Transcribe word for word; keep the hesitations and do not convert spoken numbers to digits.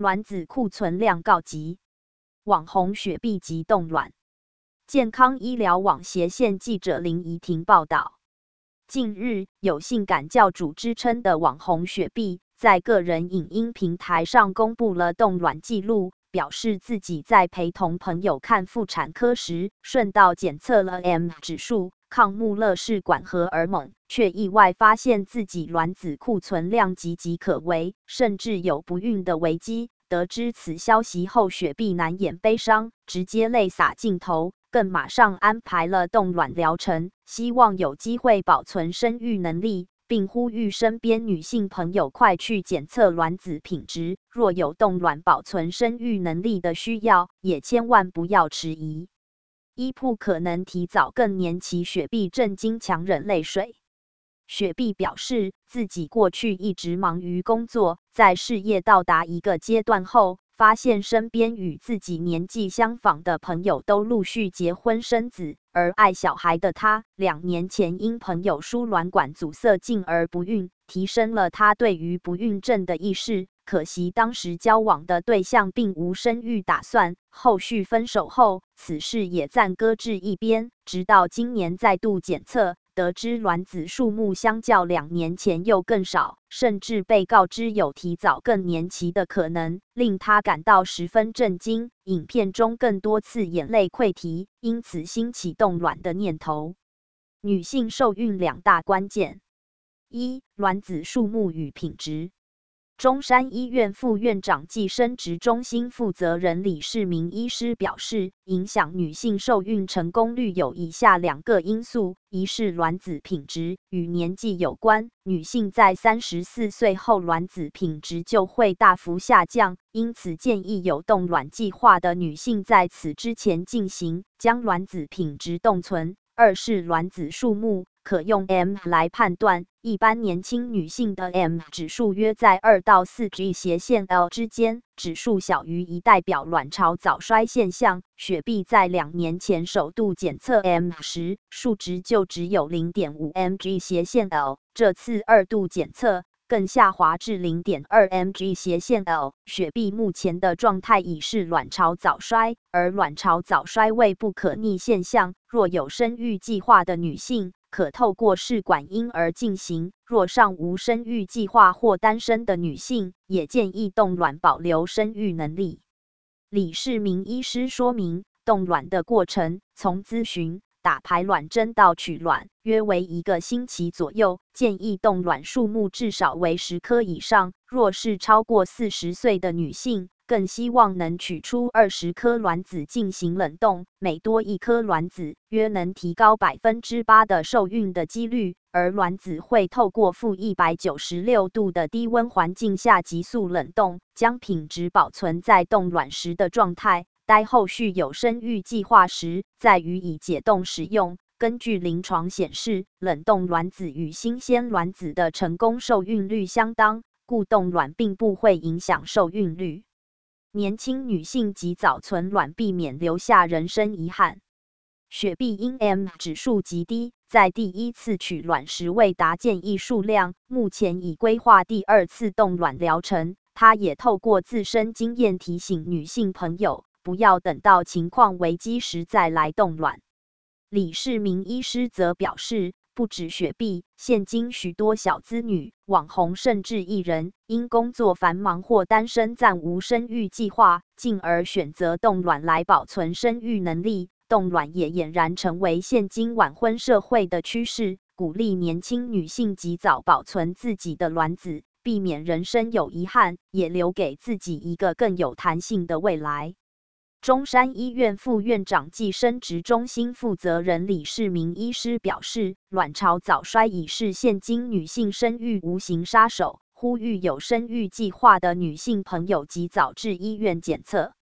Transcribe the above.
卵子库存量告急，网红雪碧急冻卵。健康医疗网斜线记者林怡婷报道，近日有性感教主之称的网红雪碧，在个人影音平台上公布了冻卵记录，表示自己在陪同朋友看妇产科时，顺道检测了 M 指数、抗穆勒氏管荷尔蒙，却意外发现自己卵子库存量岌岌可危，甚至有不孕的危机。得知此消息后，雪碧难掩悲伤，直接泪洒镜头，更马上安排了冻卵疗程，希望有机会保存生育能力，并呼吁身边女性朋友快去检测卵子品质，若有冻卵保存生育能力的需要，也千万不要迟疑。医铺可能提早更年期，雪碧震惊强忍泪水。雪碧表示，自己过去一直忙于工作，在事业到达一个阶段后，发现身边与自己年纪相仿的朋友都陆续结婚生子，而爱小孩的他，两年前因朋友输卵管阻塞进而不孕，提升了他对于不孕症的意识。可惜当时交往的对象并无生育打算，后续分手后，此事也暂搁置一边，直到今年再度检测，得知卵子数目相较两年前又更少，甚至被告知有提早更年期的可能，令他感到十分震惊。影片中更多次眼泪溃堤，因此兴起冻卵的念头。女性受孕两大关键：一、卵子数目与品质。中山医院副院长暨生殖中心负责人李世明医师表示，影响女性受孕成功率有以下两个因素：一是卵子品质，与年纪有关，女性在三十四岁后卵子品质就会大幅下降，因此建议有冻卵计划的女性在此之前进行，将卵子品质冻存。二是卵子数目，可用 M 来判断，一般年轻女性的 M 指数约在二到四 G 斜线 L 之间，指数小于一代表卵巢早衰现象。雪碧在两年前首度检测 M 时，数值就只有 零点五 M G 斜线 L， 这次二度检测更下滑至 零点二 M G 斜线 L。 雪碧目前的状态已是卵巢早衰，而卵巢早衰为不可逆现象，若有生育计划的女性，可透过试管婴儿进行，若尚无生育计划或单身的女性，也建议冻卵保留生育能力。李世明医师说明，冻卵的过程从咨询、打排卵针到取卵，约为一个星期左右，建议冻卵数目至少为十颗以上，若是超过四十岁的女性，更希望能取出二十颗卵子进行冷冻，每多一颗卵子，约能提高 百分之八 的受孕的几率，而卵子会透过负一百九十六度的低温环境下急速冷冻，将品质保存在冻卵时的状态，待后续有生育计划时，再予以解冻使用。根据临床显示，冷冻卵子与新鲜卵子的成功受孕率相当，故冻卵并不会影响受孕率。年轻女性及早存卵，避免留下人生遗憾。雪碧因 M 指数极低，在第一次取卵时未达建议数量，目前已规划第二次冻卵疗程。她也透过自身经验提醒女性朋友，不要等到情况危机时再来冻卵。李世明医师则表示，不止雪碧，现今许多小资女、网红甚至艺人，因工作繁忙或单身暂无生育计划，进而选择冻卵来保存生育能力。冻卵也俨然成为现今晚婚社会的趋势，鼓励年轻女性及早保存自己的卵子，避免人生有遗憾，也留给自己一个更有弹性的未来。中山医院副院长暨生殖中心负责人李世明医师表示，卵巢早衰已是现今女性生育无形杀手，呼吁有生育计划的女性朋友及早至医院检测。